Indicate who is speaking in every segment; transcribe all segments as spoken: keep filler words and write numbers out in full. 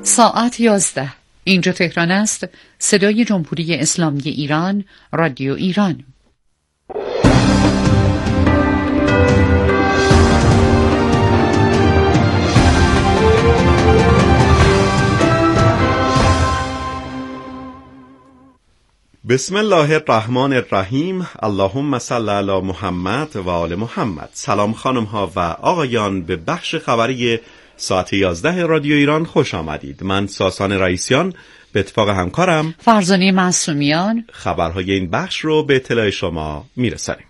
Speaker 1: ساعت یازده. اینجا تهران است. صدای جمهوری اسلامی ایران، رادیو ایران.
Speaker 2: بسم الله الرحمن الرحیم. اللهم صل علی محمد و آل محمد. سلام خانم ها و آقایان، به بخش خبری ساعت یازده رادیو ایران خوش آمدید. من ساسان رئیسیان به اتفاق همکارم
Speaker 1: فرزانه معصومیان
Speaker 2: خبرهای این بخش رو به اطلاع شما میرسانیم.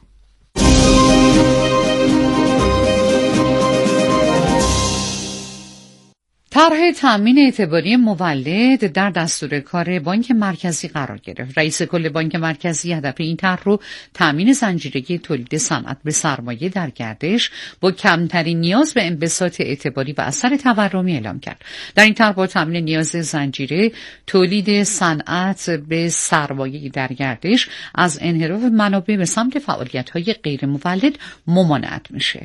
Speaker 1: طرح تأمین اعتباری مولد در دستور کار بانک مرکزی قرار گرفت. رئیس کل بانک مرکزی هدف این طرح رو تأمین زنجیرگی تولید صنعت به سرمایه در گردش با کمترین نیاز به انبساط اعتباری و اثر تورمی اعلام کرد. در این طرح با تأمین نیاز زنجیره تولید صنعت به سرمایه در گردش از انحراف منابع به سمت فعالیت‌های غیر مولد ممانعت میشه.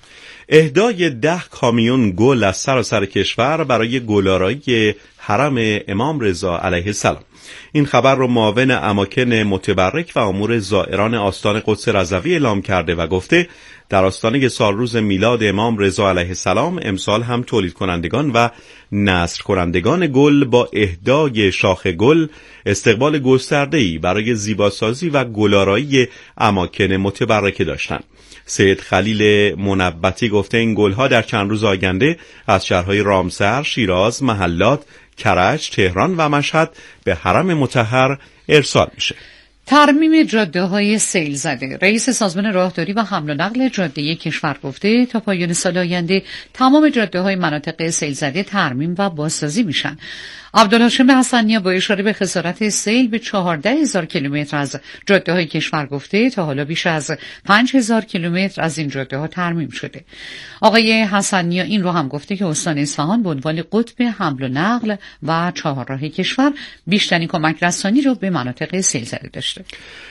Speaker 2: اهدای ده کامیون گل از سراسر کشور برای گل‌آرایی حرم امام رضا علیه السلام. این خبر رو معاون اماکن متبرک و امور زائران آستان قدس رضوی اعلام کرده و گفته در آستانه سالروز میلاد امام رضا علیه السلام امسال هم تولید کنندگان و نثر کنندگان گل با اهدای شاخ گل استقبال گسترده‌ای برای زیباسازی و گل‌آرایی اماکن متبرکه داشتند. سید خلیل منبتی گفته این گل‌ها در چند روز آینده از شهرهای رامسر، شیراز، محلات، کرج، تهران و مشهد به حرم مطهر ارسال میشه.
Speaker 1: ترمیم جاده‌های سیل زده. رئیس سازمان راهداری و حمل و نقل جاده کشور گفته تا پایان سال آینده تمام جاده‌های مناطق سیل زده ترمیم و بازسازی میشن. عبدالهاشم حسنی‌ها با اشاره به خسارت سیل به چهارده هزار کیلومتر از جاده‌های کشور گفته تا حالا بیش از پنج هزار کیلومتر از این جاده‌ها ترمیم شده. آقای حسنی‌ها این رو هم گفته که استان اصفهان به عنوان قطب حمل و نقل و چهارراه کشور بیشترین کمک رسانی رو به مناطق سیل زده داشته.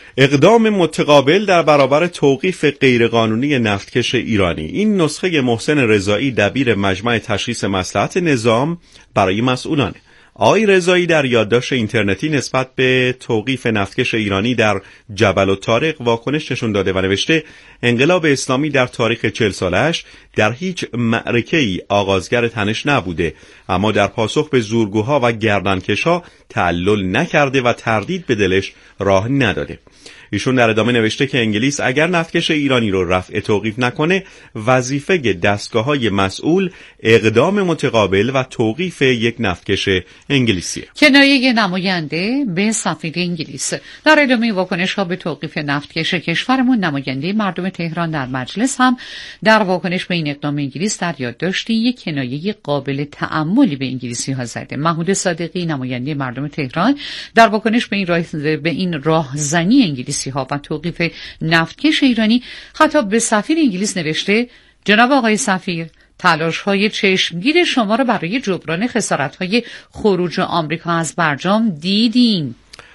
Speaker 2: اقدام متقابل در برابر توقیف غیرقانونی نفتکش ایرانی. این نسخه محسن رضایی دبیر مجمع تشخیص مصلحت نظام برای مسئولانه. آقای رضایی در یادداشت اینترنتی نسبت به توقیف نفتکش ایرانی در جبل الطارق واکنش نشون داده و نوشته انقلاب اسلامی در تاریخ چهل سالش در هیچ معرکه‌ای آغازگر تنش نبوده، اما در پاسخ به زورگوها و گردنکشها تعلل نکرده و تردید به دلش راه نداده. ایشون در ادامه نوشته که انگلیس اگر نفتکش ایرانی رو رفع توقیف نکنه، وظیفه دستگاه‌های مسئول اقدام متقابل و توقیف یک نفتکش انگلیسیه.
Speaker 1: کنایه نماینده به سفیر انگلیس. در ادامه واکنش‌ها به توقیف نفتکش کشورمون، نماینده مردم تهران در مجلس هم در واکنش به این اقدام انگلیس در یادداشتی یک کنایه قابل تأملی به انگلیسی‌ها زده. محمود صادقی نماینده مردم تهران در واکنش به این راه به این راهزنی انگلیس ها و توقیف نفتکش ایرانی خطاب به سفیر انگلیس نوشته جناب آقای سفیر، تلاش‌های چشمگیر شما را برای جبران خسارت‌های خروج آمریکا از برجام دیدیم.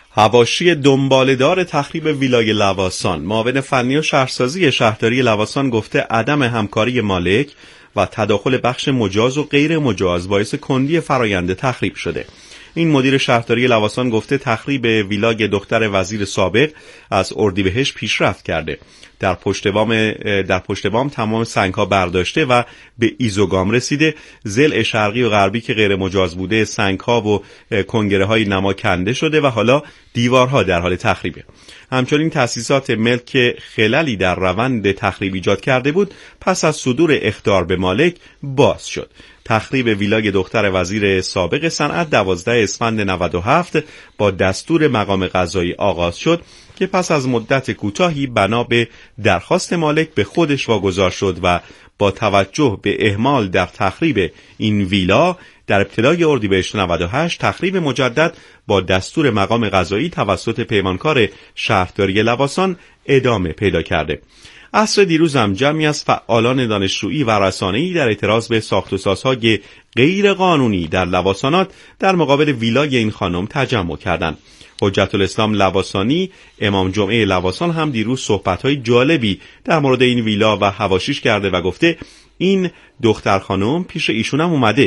Speaker 2: حواشی دنباله‌دار تخریب ویلای لواسان. معاون فنی و شهرسازی شهرداری لواسان گفته عدم همکاری مالک و تداخل بخش مجاز و غیر مجاز باعث کندی فرآیند تخریب شده. این مدیر شهرداری لواسان گفته تخریب ویلای دختر وزیر سابق از اردیبهشت پیشرفت کرده. در پشت بام در پشت بام تمام سنگ‌ها برداشته و به ایزوگام رسیده. ضلع شرقی و غربی که غیر مجاز بوده سنگ‌ها و کنگره‌های نما کنده شده و حالا دیوارها در حال تخریبه. همچنین تأسیسات ملک خللی در روند تخریب ایجاد کرده بود، پس از صدور اخطار به مالک باز شد. تخریب ویلای دختر وزیر سابق صنعت دوازده اسفند نود و هفت با دستور مقام قضایی آغاز شد که پس از مدت کوتاهی بنا به درخواست مالک به خودش واگذار شد و با توجه به اهمال در تخریب این ویلا در ابتدای اردیبهشت نود و هشت تخریب مجدد با دستور مقام قضایی توسط پیمانکار شهرداری لواسان ادامه پیدا کرده. عصر دیروز هم جمعی از فعالان دانشجویی و رسانه‌ای در اعتراض به ساخت و سازهای غیر قانونی در لواسانات در مقابل ویلای این خانم تجمع کردند. حجت الاسلام لواسانی، امام جمعه لواسان هم دیروز صحبت‌های جالبی در مورد این ویلا و حواشیش کرده و گفته این دختر خانم پیش ایشون هم اومده،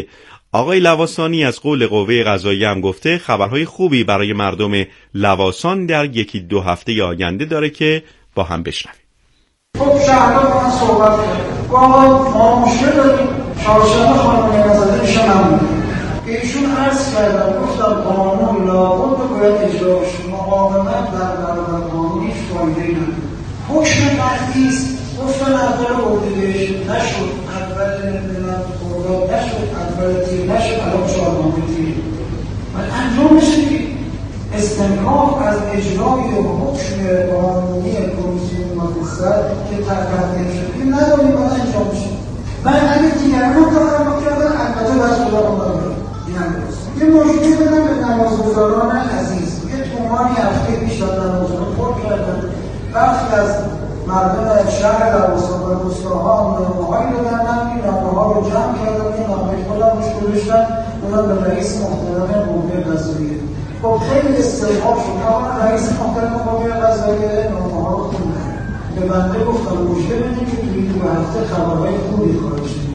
Speaker 2: آقای لواسانی از قول قوه قضاییه هم گفته خبرهای خوبی برای مردم لواسان در یکی دو هفته آینده داره که با هم بشنویم.
Speaker 3: خب شهرها با من صحبت کرد، با ما مشکل داریم، چهارشنبه خانم نظاده میشه نمونده که ایشون عرض کردن، گفتم قانون لابد باید اجرا شد، مقاومت در برابر قانون هیچ فایده‌ای نداره. حکم قطعی است، گفتن اول اردیبهشت نشد، اول نمیدونم خرداد نشد، اول تیر نشد، الان چهارشنبه تیر. ولی انجام بشه دیگه. استنکاف از اجرای حکم قانونی کمیسیون مفصل که تقدیم شد این نداریم باید انجام بشه. من اگه دیگران رو تقدیم کردن البته باید خدا کنم این هم درست. یه مشکل بدم به نمازگزاران عزیز، یه تومانی هفته پیش در نمازگزاران خورد کردن، وقتی از مردم شهر لواسان و روستاها نامه‌هایی دادن، من این نامه‌ها رو جمع کردم، این نامه خودم روش گذاشتم، دادم به رئیس محترم قوه قضاییه. خب خیلی استرحاب شد، اما رئیس محترم قوه قضاییه نامه‌ها رو خوندن. به بنده گفتم مشکل اینه که توی دو هفته خبرهای خوبی خارج شد.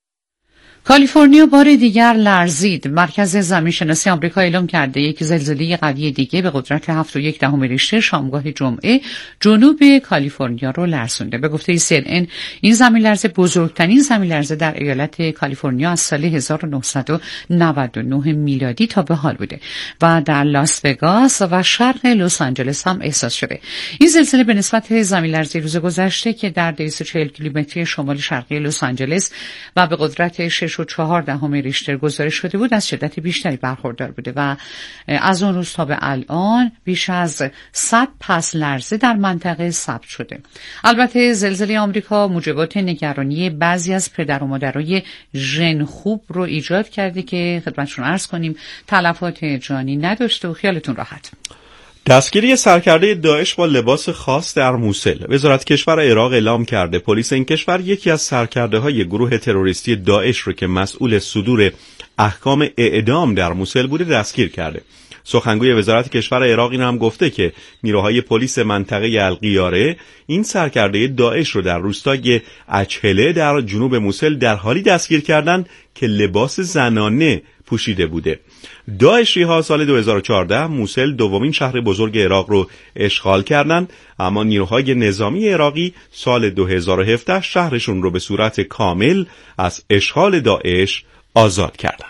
Speaker 1: کالیفرنیا بار دیگر لرزید. مرکز زمینشناسی آمریکا اعلام کرده یک زلزله قوی دیگه به قدرت هفت و یک دهم ریشتر شامگاه جمعه جنوب کالیفرنیا رو لرزونده. به گفته سی ان ان این زمین لرزه بزرگترین زمین لرزه در ایالت کالیفرنیا از سال هزار و نهصد و نود و نه میلادی تا به حال بوده و در لاس وگاس و شرق لس آنجلس هم احساس شده. این زلزله به نسبت زمین لرزه روز گذشته که در دویست و چهل کیلومتری شمال شرقی لس آنجلس و به قدرت شش و چهار دهم ریشتر گزارش شده بود از شدت بیشتری برخوردار بوده و از اون روز تا به الان بیش از صد پس لرزه در منطقه ثبت شده. البته زلزله آمریکا موجبات نگرانی بعضی از پدر و مادرای ژن خوب رو ایجاد کرده که خدمتشون عرض کنیم تلفات جانی نداشته و خیالتون راحت.
Speaker 2: دستگیری سرکرده داعش با لباس خاص در موسل. وزارت کشور عراق اعلام کرده پلیس این کشور یکی از سرکرده‌های گروه تروریستی داعش رو که مسئول صدور احکام اعدام در موسل بوده دستگیر کرده. سخنگوی وزارت کشور عراق این هم گفته که نیروهای پلیس منطقه القیاره این سرکرده داعش رو در روستای اچهله در جنوب موسل در حالی دستگیر کردند که لباس زنانه پوشیده بوده. داعشی‌ها سال دو هزار و چهارده موسل دومین شهر بزرگ عراق رو اشغال کردند، اما نیروهای نظامی عراقی سال دو هزار و هفده شهرشون رو به صورت کامل از اشغال داعش آزاد کردند.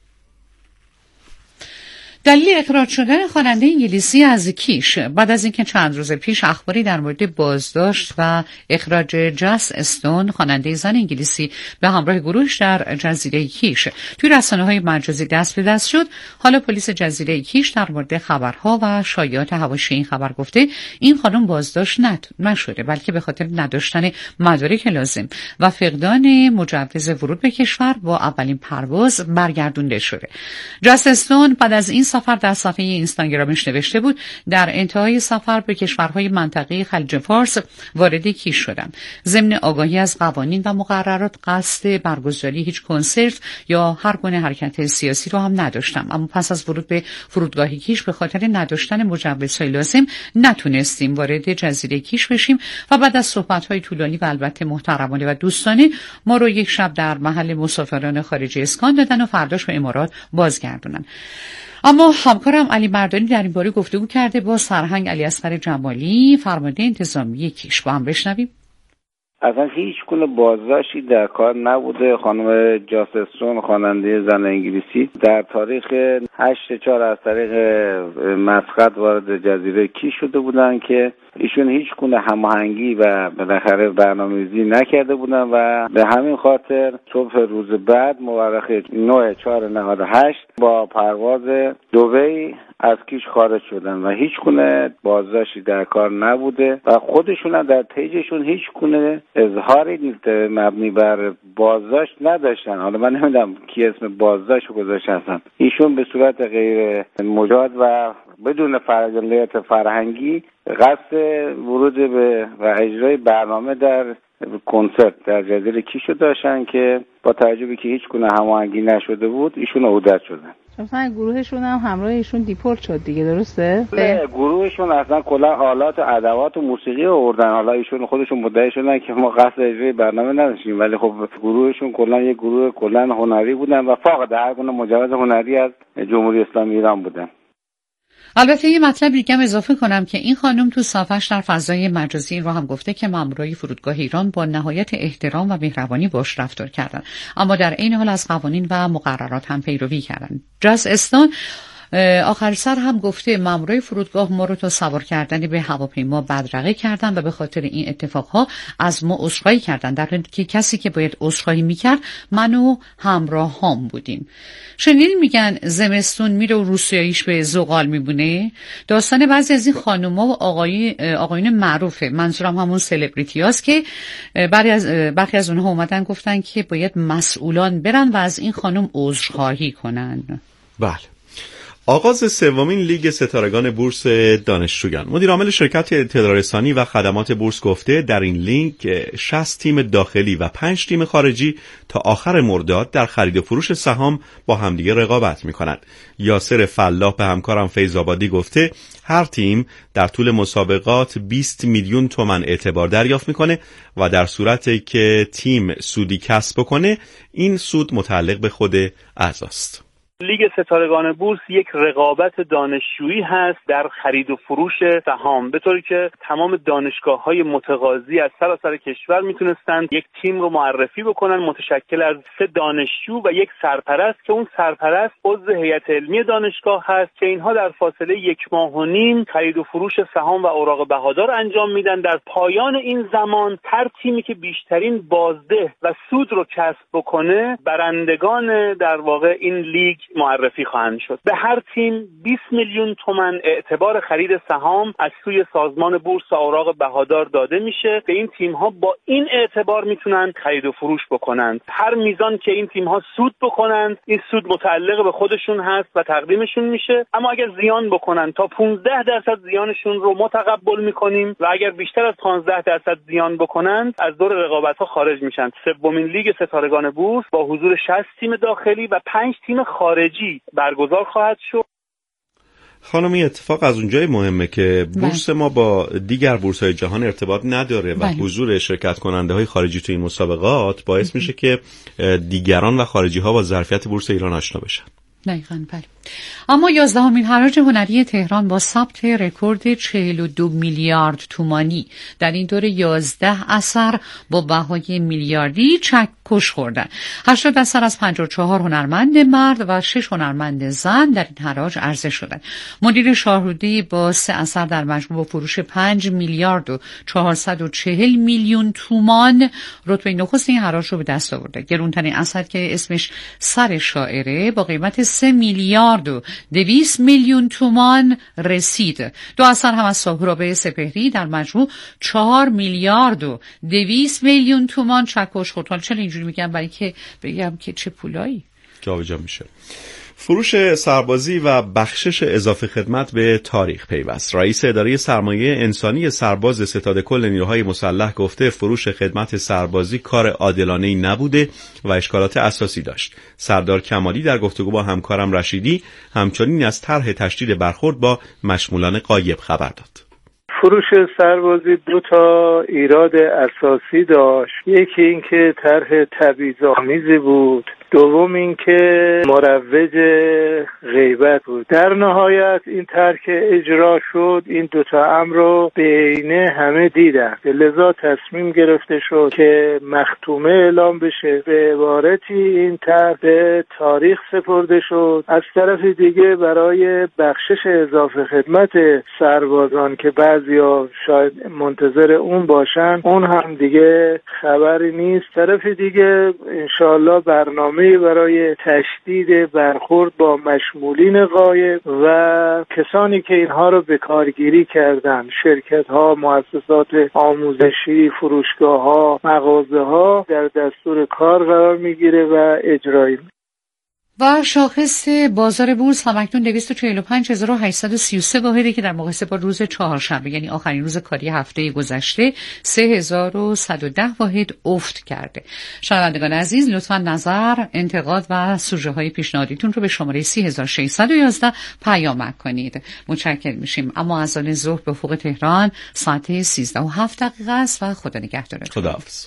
Speaker 1: دلیل اخراج شدن خواننده انگلیسی از کیش بعد از اینکه چند روز پیش اخباری در مورد بازداشت و اخراج جس استون خواننده زن انگلیسی به همراه گروهش در جزیره کیش توی رسانه‌های مجازی دست به دست شد، حالا پلیس جزیره کیش در مورد خبرها و شایعات حواشی این خبر گفته این خانم بازداشت نشده بلکه به خاطر نداشتن مدارک لازم و فقدان مجوز ورود به کشور با اولین پرواز برگردونده شده. جس استون بعد از این سفر در صفحه اینستاگرامش نوشته بود در انتهای سفر به کشورهای منطقه خلیج فارس وارد کیش شدم. ضمن آگاهی از قوانین و مقررات قصد برگزاری هیچ کنسرت یا هر گونه حرکت سیاسی رو هم نداشتم، اما پس از ورود به فرودگاه کیش به خاطر نداشتن مجوزهای لازم نتونستیم وارد جزیره کیش بشیم و بعد از صحبت‌های طولانی و البته محترمانه و دوستانه ما رو یک شب در محل مسافران خارجی اسکان دادن و فرداش به امارات بازگردوندن. اما همکارم علی مردانی در این باره گفتگو کرده با سرهنگ علی اصغر جمالی فرمانده انتظامی کیش. با هم بشنویم.
Speaker 4: اصلا هیچ گونه بازداشتی در کار نبوده. خانم جس استون خواننده زن انگلیسی در تاریخ هشت چهار از طریق مسقط وارد جزیره کیش شده بودن که ایشون هیچ گونه هماهنگی و بالاخره برنامه‌ریزی نکرده بودن و به همین خاطر صبح روز بعد مورخ نه چهار نود و هشت با پرواز دبی از کیش خارج شدن و هیچ گونه بازداشتی در کار نبوده و خودشون هم در پیجشون هیچ گونه اظهاری مبنی بر بازداشت نداشتن. حالا من نمیدونم کی اسم بازداشت رو گذاشته هستن. ایشون به صورت غیر مجاز و بدون فعالیت فرهنگی قصد ورود به و اجرای برنامه در کنسرت در جزیره کیش رو داشتن که با توجه به که هیچ گونه هماهنگی نشده بود ایشون عودت شدن.
Speaker 5: مثلا گروهشون هم همراه ایشون دیپورت شد دیگه، درسته؟
Speaker 4: نه، گروهشون اصلا کلا آلات و ادوات و موسیقی آوردن. حالا ایشون خودشون مدعی شدن که ما قصد اجرای برنامه نداشتیم، ولی خب گروهشون کلا یه گروه کلا هنری بودن و فاقد هر گونه مجوز هنری از جمهوری اسلامی ایران بودن.
Speaker 1: البته یه مطلب دیگه اضافه کنم که این خانم تو صفحش در فضای مجازی این رو هم گفته که مامورای فرودگاه ایران با نهایت احترام و مهربانی باش رفتار کردن، اما در عین حال از قوانین و مقررات هم پیروی کردن. جاس استون آخر سر هم گفته مامورای فرودگاه ما رو تا سوار کردن به هواپیما بدرقه کردن و به خاطر این اتفاقها از ما عذرخواهی کردن، در حالی که کسی که باید عذرخواهی میکرد من و همراهام بودیم. شنیدین میگن زمستون میره و روسیاییش به زغال میبونه؟ داستان بعضی از این خانوما و آقای آقایون معروفه، منظورم همون سلبریتی هاست که برخی از برخی از اونها اومدن گفتن که باید مسئولان برن و از این خانم عذرخواهی کنن.
Speaker 2: بله. آغاز سومین لیگ ستارگان بورس دانشجویان. مدیر عامل شرکت اطلاع رسانی و خدمات بورس گفته در این لیگ شصت تیم داخلی و پنج تیم خارجی تا آخر مرداد در خرید و فروش سهام با همدیگه رقابت می‌کنند. یاسر فلاح به همکارم فیض آبادی گفته هر تیم در طول مسابقات بیست میلیون تومان اعتبار دریافت می‌کنه و در صورتی که تیم سودی کسب بکنه این سود متعلق به خود اعضاست.
Speaker 6: لیگ ستارگان بورس یک رقابت دانشجویی هست در خرید و فروش سهام، به طوری که تمام دانشگاه‌های متقاضی از سراسر کشور میتونستند یک تیم رو معرفی بکنن متشکل از سه دانشجو و یک سرپرست که اون سرپرست عضو هیئت علمی دانشگاه هست که اینها در فاصله یک ماه و نیم خرید و فروش سهام و اوراق بهادار انجام میدن. در پایان این زمان هر تیمی که بیشترین بازده و سود رو کسب بکنه برندگان در واقع این لیگ معرفی خواهند شد. به هر تیم بیست میلیون تومان اعتبار خرید سهام از سوی سازمان بورس و اوراق بهادار داده میشه که این تیم ها با این اعتبار میتونن خرید و فروش بکنند. هر میزان که این تیم ها سود بکنند این سود متعلق به خودشون هست و تقدیمشون میشه، اما اگر زیان بکنن تا پانزده درصد زیانشون رو متقبل میکنیم و اگر بیشتر از پانزده درصد زیان بکنند از دور رقابت ها خارج میشن. سومین لیگ ستارگان بورس با حضور شصت تیم داخلی و پنج تیم خارجی برگزار خواهد شد.
Speaker 2: خانمی اتفاق از اونجای مهمه که بورس ما با دیگر بورس‌های جهان ارتباط نداره و حضور شرکت کننده های خارجی تو این مسابقات باعث میشه که دیگران و خارجی ها با ظرفیت بورس ایران آشنا بشن.
Speaker 1: دقیقاً بله. اما یازدهمین حراج هنری تهران با ثبت رکورد چهل و دو میلیارد تومانی در این دور یازده اثر با بهای میلیاردی چکش خوردن. هشتاد اثر از پنجاه و چهار هنرمند مرد و شش هنرمند زن در این حراج عرضه شدند. مدیر شاهرودی با سه اثر در مجموع با فروش پنج میلیارد و چهارصد و چهل میلیون تومان رتبه نخست این حراج رو به دست آورده. گرونترین اثر که اسمش سر شاعره با قیمت سه میلیارد و دویست میلیون تومان رسید. دو اثر هم از سهراب سپهری در مجموع چهار میلیارد و دویست میلیون تومان چکش خورد. چرا اینجوری میگم؟ برای که بگم که چه پولایی
Speaker 2: جابجا میشه. فروش سربازی و بخشش اضافه خدمت به تاریخ پیوست. رئیس اداره سرمایه انسانی سرباز ستاد کل نیروهای مسلح گفته فروش خدمت سربازی کار عادلانه‌ای نبوده و اشکالات اساسی داشت. سردار کمالی در گفتگو با همکارم رشیدی همچنین از طرح تشدید برخورد با مشمولان غایب خبر داد.
Speaker 7: فروش سربازی دو تا ایراد اساسی داشت. یکی این که طرح تبعیض‌آمیزی بود، دوم این که مروج غیبت بود. در نهایت این طرح که اجرا شد این دوتا امر رو بینه همه دیدن، لذا تصمیم گرفته شد که مختومه اعلام بشه. به عبارتی این طرح به تاریخ سپرده شد. از طرف دیگه برای بخشش اضافه خدمت سربازان که بعضیا شاید منتظر اون باشن اون هم دیگه خبری نیست. طرف دیگه انشالله برنامه برای تشدید برخورد با مشمولین غایب و کسانی که اینها رو به کارگیری کردن، شرکت ها، مؤسسات آموزشی، فروشگاه ها، مغازه ها در دستور کار قرار میگیره و اجرایی.
Speaker 1: و شاخص بازار بورس همکنون دویست و چهل و پنج هزار و هشتصد و سی و سه واحده که در مقایسه با روز چهارشنبه یعنی آخرین روز کاری هفته گذشته سه هزار و صد و ده واحد افت کرده. شنوندگان عزیز لطفاً نظر، انتقاد و سوژه های پیشنهادیتون رو به شماره سی هزار و ششصد و یازده پیام کنید. متشکرم میشیم. اما از آن ظهر به افق تهران ساعت سیزده و هفت دقیقه است و خدا نگهدارتون.
Speaker 2: خداحافظ.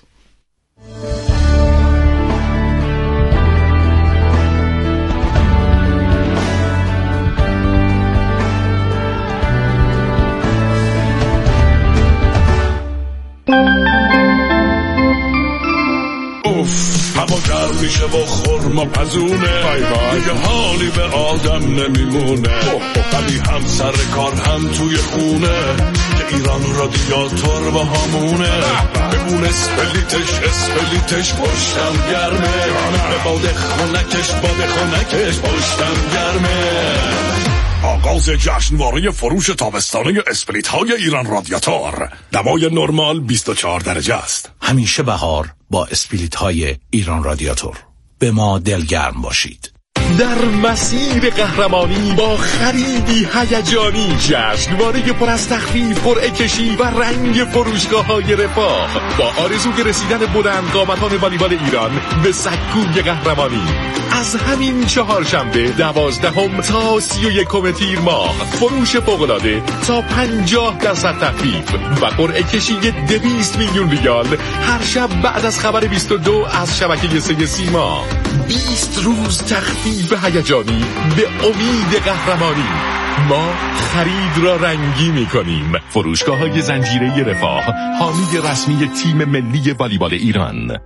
Speaker 8: اوف هوا گرم میشه و خورما پزونه دیگه حالی به آدم نمیمونه ولی هم سر کار هم توی خونه که ایران رادیاتور با همونه ببون اسپلیتش اسپلیتش پشتم گرمه به باد خونکش باد خونکش پشتم گرمه. آغاز جشنواره فروش تابستانه اسپلیت های ایران رادیاتور. دمای نرمال بیست و چهار درجه است.
Speaker 9: همیشه بهار با اسپلیت های ایران رادیاتور. به ما دلگرم باشید.
Speaker 10: در مسیر قهرمانی با خریدی هیجانی جشنواره پر از تخفیف، قرعه کشی و رنگ فروشگاه‌های رفاه با آرزوی رسیدن بلند قامتان والیبال ایران به سکوی قهرمانی. از همین چهارشنبه دوازدهم تا سی و یکم تیر ماه فروش فوق‌العاده تا پنجاه درصد تخفیف و قرعه کشی دویست میلیون ریال هر شب بعد از خبر بیست و دو از شبکه سه سیما. بیست روز تخفیف هیجانی به امید قهرمانی. ما خرید را رنگی می‌کنیم. فروشگاه‌های زنجیره رفاه، حامی رسمی تیم ملی والیبال ایران.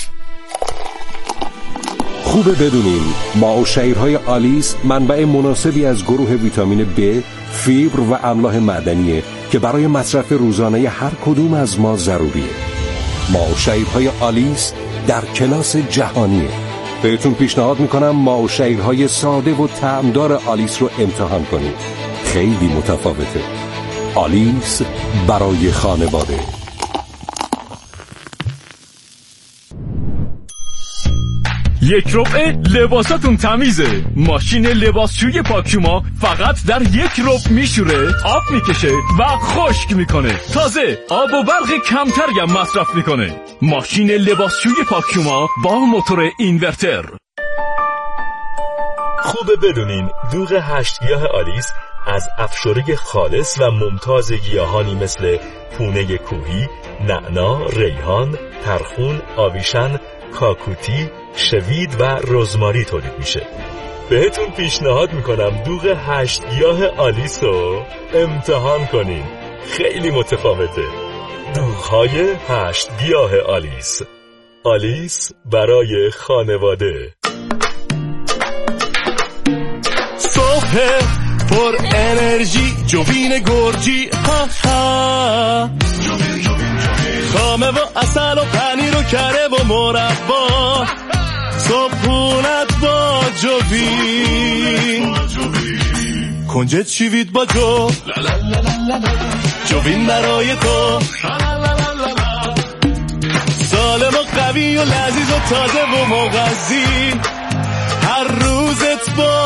Speaker 11: خوبه بدونیم ماء و شعیرهای آلیس منبع مناسبی از گروه ویتامین B، فیبر و املاح معدنیه که برای مصرف روزانه هر کدوم از ما ضروریه. ماء و شعیرهای آلیس در کلاس جهانیه. بهتون پیشنهاد میکنم ماء و شعیرهای ساده و طعمدار آلیس رو امتحان کنید. خیلی متفاوته. آلیس برای خانواده.
Speaker 10: یک ربع لباساتون تمیزه. ماشین لباسشوی پاکیوما فقط در یک ربع میشوره، آب میکشه و خشک میکنه. تازه آب و برق کمتری هم مصرف میکنه. ماشین لباسشوی پاکیوما با موتور اینورتر.
Speaker 12: خوبه بدونین دوغ هشت گیاه آلیس از افشوره خالص و ممتاز گیاهانی مثل پونه کوهی، نعنا، ریحان، ترخون، آویشن، کاکوتی، شوید و رزماری تولید میشه. بهتون پیشنهاد میکنم دوغ هشت گیاه آلیس رو امتحان کنین. خیلی متفاوته. دوغ‌های هشت گیاه آلیس. آلیس برای خانواده.
Speaker 10: صبح پر انرژی جوین گرجی ها ها، خامه و اصل و پنیر و کره و مربا، صبحونت با جوین، کنجد شیوید با جو، جوین برای تو، سالم و قوی و لذیذ و تازه و مغذی، هر روزت با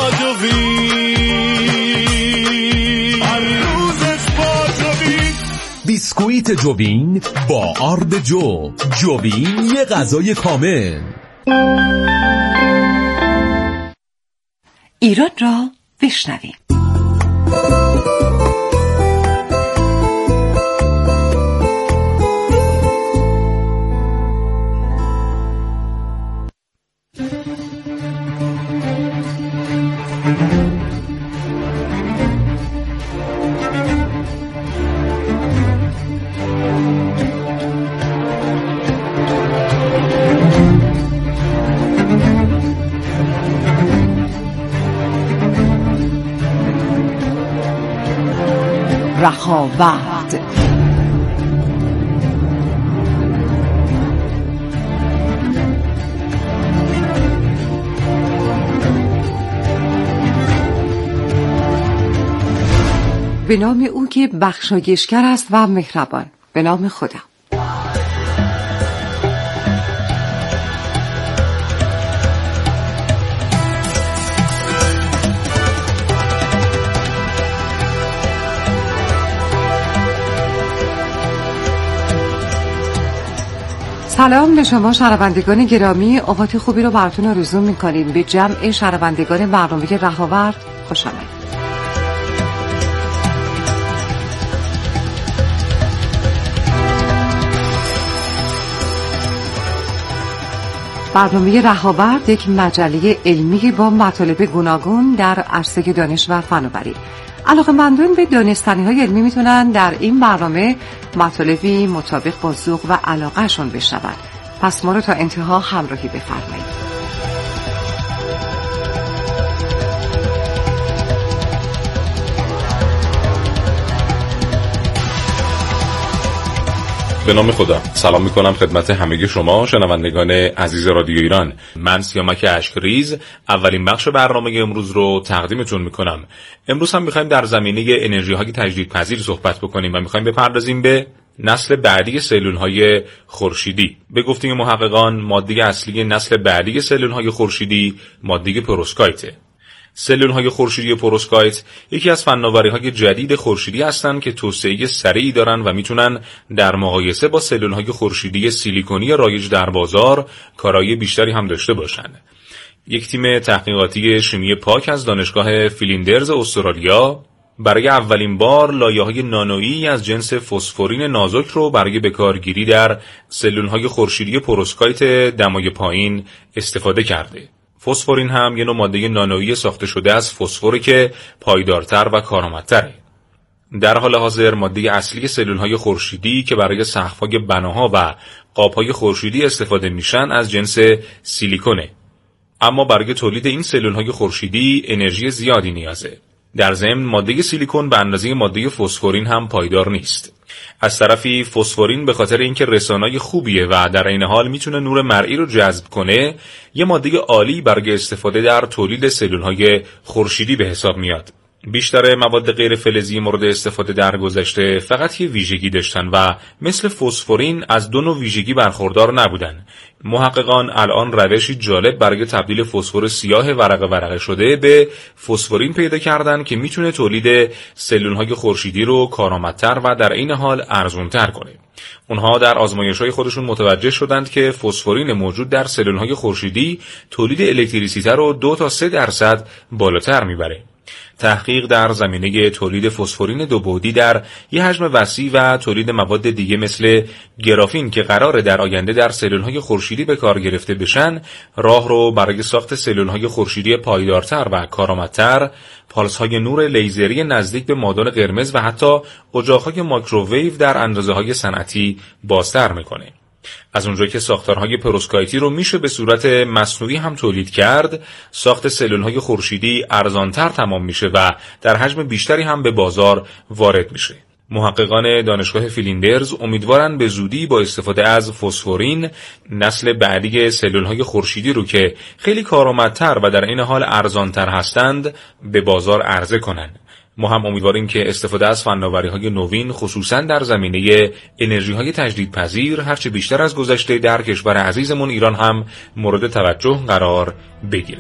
Speaker 10: جوین، هر روزت با جوین.
Speaker 13: بیسکویت جوین با آرد جو. جوین یه غذای کامل.
Speaker 1: ایران را بشنویم. رخاوت. به نام او که بخشایشگر است و مهربان. به نام خدا.
Speaker 14: سلام به شما شنوندگان گرامی، اوقات خوبی رو براتون آرزو می‌کنیم. به جمع شنوندگان برنامه رهاورد خوش آمدید. برنامه رهاورد یک مجله علمی با مطالب گوناگون در عرصه دانش و فناوری. علاقه‌مندان به دانستنی‌های علمی میتونن در این برنامه مطالبی مطابق با ذوق و علاقه‌شون بشنون. پس ما رو تا انتها همراهی بفرمایید.
Speaker 10: به نام خدا سلام میکنم خدمت همگی شما شنوندگان عزیز رادیو ایران. من سیامک اشکریز اولین بخش برنامه امروز رو تقدیمتون میکنم. امروز هم میخوایم در زمینه انرژی های تجدیدپذیر صحبت بکنیم و میخوایم بپردازیم به نسل بعدی سلول های خورشیدی. به گفته محققان ماده اصلی نسل بعدی سلول های خورشیدی ماده پروسکایته. سلول های خورشیدی پروسکایت یکی از فناوری‌های جدید خورشیدی هستند که توسعه سریعی دارن و میتونن در مقایسه با سلول های خورشیدی سیلیکونی رایج در بازار کارایی بیشتری هم داشته باشن. یک تیم تحقیقاتی شیمی پاک از دانشگاه فیلیندرز استرالیا برای اولین بار لایه‌های نانویی از جنس فسفورین نازک رو برای بکارگیری در سلول‌های خورشیدی پروسکایت دمای پایین استفاده کرده. فسفورین هم یه نوع ماده نانویی ساخته شده از فسفوره که پایدارتر و کارآمدتره. در حال حاضر ماده اصلی سلول‌های خورشیدی که برای سقف‌های بناها و قاب‌های خورشیدی استفاده میشن از جنس سیلیکونه. اما برای تولید این سلول‌های خورشیدی انرژی زیادی نیازه. در ضمن ماده سیلیکون به اندازه ماده فسفورین هم پایدار نیست. از طرفی فسفورین به خاطر اینکه رسانه‌ای خوبیه و در عین حال میتونه نور مرئی رو جذب کنه، یه ماده عالی برای استفاده در تولید سلول‌های خورشیدی به حساب میاد. بیشتر مواد غیر فلزی مورد استفاده در گذشته فقط یه ویژگی داشتن و مثل فسفورین از دو نوع ویژگی برخوردار نبودن. محققان الان روشی جالب برای تبدیل فسفر سیاه ورقه ورقه شده به فسفورین پیدا کردن که میتونه تولید سلول‌های خورشیدی رو کارآمدتر و در عین حال ارزان‌تر کنه. اونها در آزمایش‌های خودشون متوجه شدند که فسفورین موجود در سلول‌های خورشیدی تولید الکتریسیته رو دو تا سه درصد بالاتر میبره. تحقیق در زمینه تولید فسفورین دو بعدی در یک حجم وسیع و تولید مواد دیگه مثل گرافین که قراره در آینده در سلول‌های خورشیدی به کار گرفته بشن، راه رو برای ساخت سلول‌های خورشیدی پایدارتر و کارآمدتر، پالس‌های نور لیزری نزدیک به مادون قرمز و حتی اجاق‌های مایکروویو در اندازه‌های صنعتی بازتر می‌کنه. از اونجایی که ساختارهای پروسکایتی رو میشه به صورت مصنوعی هم تولید کرد، ساخت سلول‌های خورشیدی ارزان‌تر تمام میشه و در حجم بیشتری هم به بازار وارد میشه. محققان دانشگاه فیلیندرز امیدوارن به زودی با استفاده از فسفورین نسل بعدی سلول‌های خورشیدی رو که خیلی کارآمدتر و در این حال ارزان‌تر هستند به بازار عرضه کنن. ما هم امیدواریم که استفاده از فناوری‌های نوین خصوصاً در زمینه انرژی‌های تجدیدپذیر هرچه بیشتر از گذشته در کشور عزیزمون ایران هم مورد توجه قرار بگیره.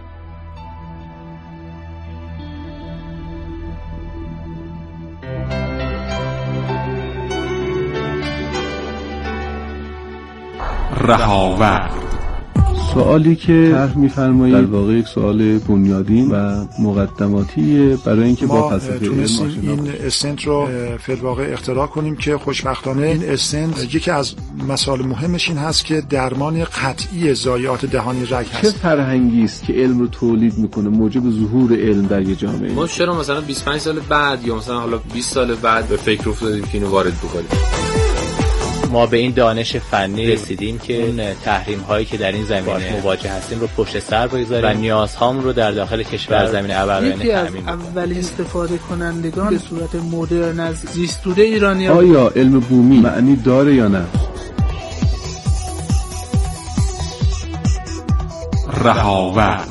Speaker 11: رهاورد.
Speaker 15: سوالی که طرح می‌فرمایید در واقع یک سوال بنیادین و مقدماتیه برای اینکه با فلسفه علم آشنا
Speaker 16: این استنت رو فی الواقع اختراع کنیم که خوشبختانه این استنت یکی از مسائل مهمش این هست که درمان قطعی ضایعات دهانی رگ هست.
Speaker 15: چه فرهنگی است که علم رو تولید میکنه موجب ظهور علم در یه جامعه؟
Speaker 17: ما چرا مثلا بیست و پنج سال بعد یا مثلا حالا بیست سال بعد به فکر افتادیم که اینو وارد بکنیم؟
Speaker 18: ما به این دانش فنی رسیدیم که اون تحریم هایی که در این زمینه مواجه هستیم رو پشت سر بگذاریم و نیازهام رو در داخل کشور زمینه ابرآیینه تامین کنیم.
Speaker 19: اولین استفاده کنندگان به صورت مدرن از زیستوده ایرانی
Speaker 15: آیا علم بومی معنی داره یا نه؟
Speaker 11: رهاورد.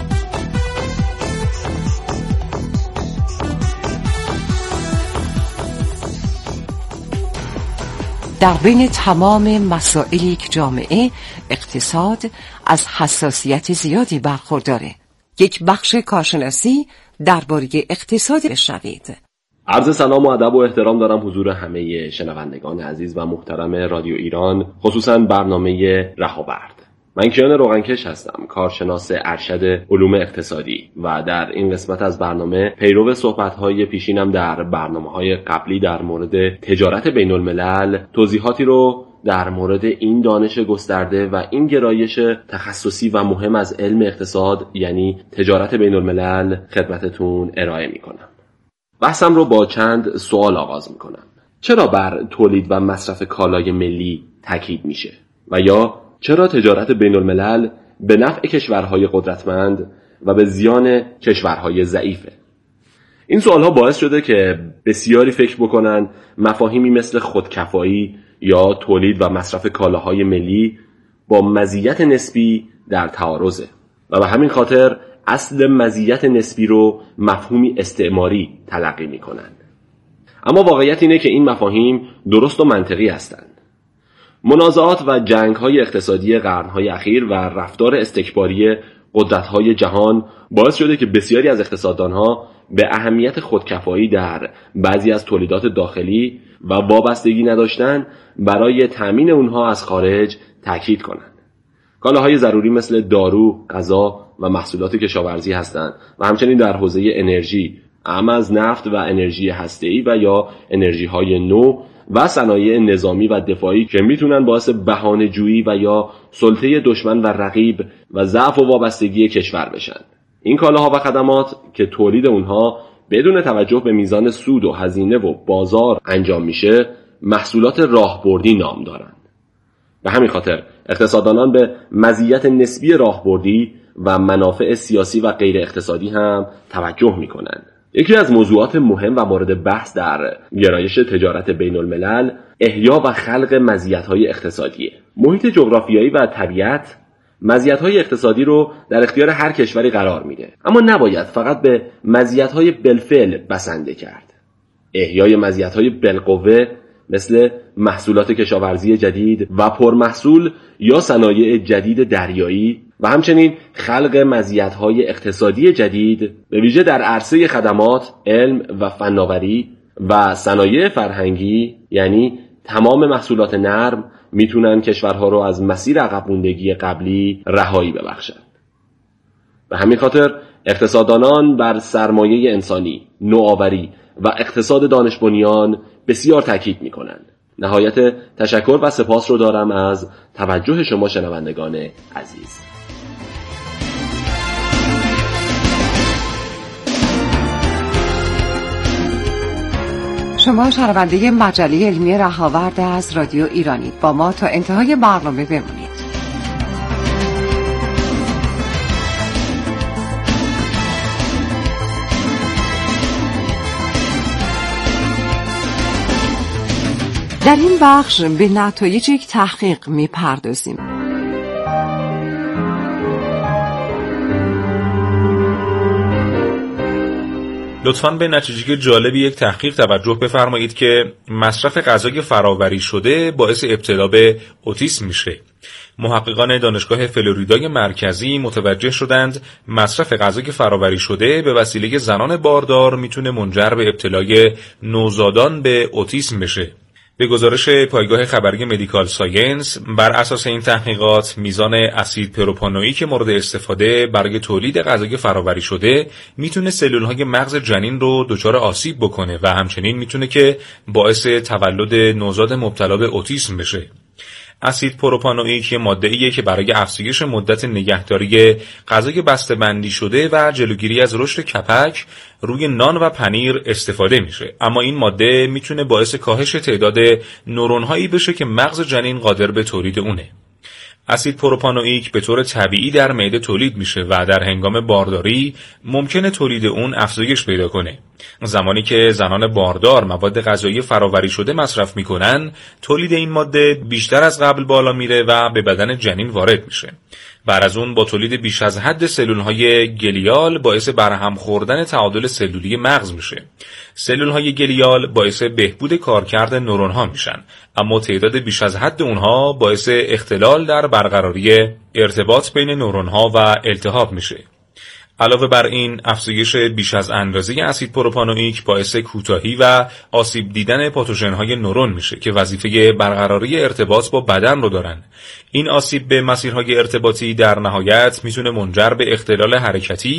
Speaker 14: در بین تمام مسائل یک جامعه، اقتصاد از حساسیت زیادی برخورداره. یک بخش کارشناسی درباره اقتصاد بشنوید.
Speaker 20: عرض سلام و ادب و احترام دارم حضور همه شنوندگان عزیز و محترم رادیو ایران، خصوصا برنامه رهاورد. من کیان روغنکش هستم، کارشناس ارشد علوم اقتصادی و در این قسمت از برنامه پیرو صحبت‌های پیشینم در برنامه‌های قبلی در مورد تجارت بین الملل توضیحاتی رو در مورد این دانش گسترده و این گرایش تخصصی و مهم از علم اقتصاد یعنی تجارت بین الملل خدمتتون ارائه می‌کنم. بحثم رو با چند سوال آغاز می‌کنم. چرا بر تولید و مصرف کالای ملی تاکید میشه؟ و یا چرا تجارت بین الملل به نفع کشورهای قدرتمند و به زیان کشورهای ضعیفه؟ این سوالها باعث شده که بسیاری فکر بکنن مفاهیمی مثل خودکفایی یا تولید و مصرف کالاهای ملی با مزیت نسبی در تعارضه و به همین خاطر اصل مزیت نسبی رو مفهومی استعماری تلقی میکنن. اما واقعیت اینه که این مفاهیم درست و منطقی هستند. منازعات و جنگ‌های اقتصادی قرن‌های اخیر و رفتار استکباری قدرت‌های جهان باعث شده که بسیاری از اقتصاددان‌ها به اهمیت خودکفایی در بعضی از تولیدات داخلی و وابستگی نداشتن برای تامین اونها از خارج تاکید کنند. کالاهای ضروری مثل دارو، غذا و محصولات کشاورزی هستند و همچنین در حوزه انرژی، اعم از نفت و انرژی هسته‌ای و یا انرژی‌های نو و صنایع نظامی و دفاعی که میتونن باعث بهانه‌جویی و یا سلطه دشمن و رقیب و ضعف و وابستگی کشور بشن. این کالاها و خدمات که تولید اونها بدون توجه به میزان سود و هزینه و بازار انجام میشه، محصولات راهبردی نام دارن. به همین خاطر اقتصاددانان به مزیت نسبی راهبردی و منافع سیاسی و غیر اقتصادی هم توجه میکنن. یکی از موضوعات مهم و مورد بحث در گرایش تجارت بین الملل احیا و خلق مزیت‌های اقتصادیه. محیط جغرافیایی و طبیعت مزیت‌های اقتصادی رو در اختیار هر کشوری قرار میده، اما نباید فقط به مزیت‌های بالفعل بسنده کرد. احیای مزیت‌های بالقوه مثل محصولات کشاورزی جدید و پرمحصول یا صنایع جدید دریایی و همچنین خلق مزیت‌های اقتصادی جدید به ویژه در عرصه خدمات، علم و فناوری و صنایع فرهنگی، یعنی تمام محصولات نرم، میتونن کشورها رو از مسیر عقب موندگی قبلی رهایی ببخشن. به همین خاطر اقتصاددانان بر سرمایه انسانی، نوآوری و اقتصاد دانش بنیان بسیار تاکید میکنند. نهایت تشکر و سپاس رو دارم از توجه شما شنوندگان عزیز.
Speaker 14: شما شنونده مجله علمی رهاورد از رادیو ایرانید. با ما تا انتهای برنامه بمونید. در این بخش به نتایج یک تحقیق می‌پردازیم.
Speaker 21: لطفاً به نتیجه جالب یک تحقیق توجه بفرمایید که مصرف غذای فرآوری شده باعث ابتلا به اوتیسم میشه. محققان دانشگاه فلوریدای مرکزی متوجه شدند مصرف غذای فرآوری شده به وسیله زنان باردار میتونه منجر به ابتلای نوزادان به اوتیسم بشه. به گزارش پایگاه خبری مدیکال ساینس، بر اساس این تحقیقات میزان اسید پروپانوئیک مورد استفاده برای تولید غذای فرآوری شده میتونه سلولهای مغز جنین رو دچار آسیب بکنه و همچنین میتونه که باعث تولد نوزاد مبتلا به اوتیسم بشه. اسید پروپانوئیک ماده‌ایه که برای افزایش مدت نگهداری غذای بسته‌بندی شده و جلوگیری از رشد کپک روی نان و پنیر استفاده میشه، اما این ماده میتونه باعث کاهش تعداد نورون‌هایی بشه که مغز جنین قادر به تولید اونه. اسید پروپانوئیک به طور طبیعی در معده تولید میشه و در هنگام بارداری ممکنه تولید اون افزایش پیدا کنه. زمانی که زنان باردار مواد غذایی فرآوری شده مصرف میکنن، تولید این ماده بیشتر از قبل بالا میره و به بدن جنین وارد میشه. بعد از اون با تولید بیش از حد سلولهای گلیال باعث برهم خوردن تعادل سلولی مغز میشه. سلولهای گلیال باعث بهبود کارکرد نورون‌ها میشن، اما تعداد بیش از حد اونها باعث اختلال در برقراری ارتباط بین نورون‌ها و التهاب میشه. علاوه بر این، افزایش بیش از اندازه اسید پروپانوئیک باعث کوتاهی و آسیب دیدن پاتوژن‌های نورون میشه که وظیفه برقراری ارتباط با بدن رو دارن. این آسیب به مسیرهای ارتباطی در نهایت میتونه منجر به اختلال حرکتی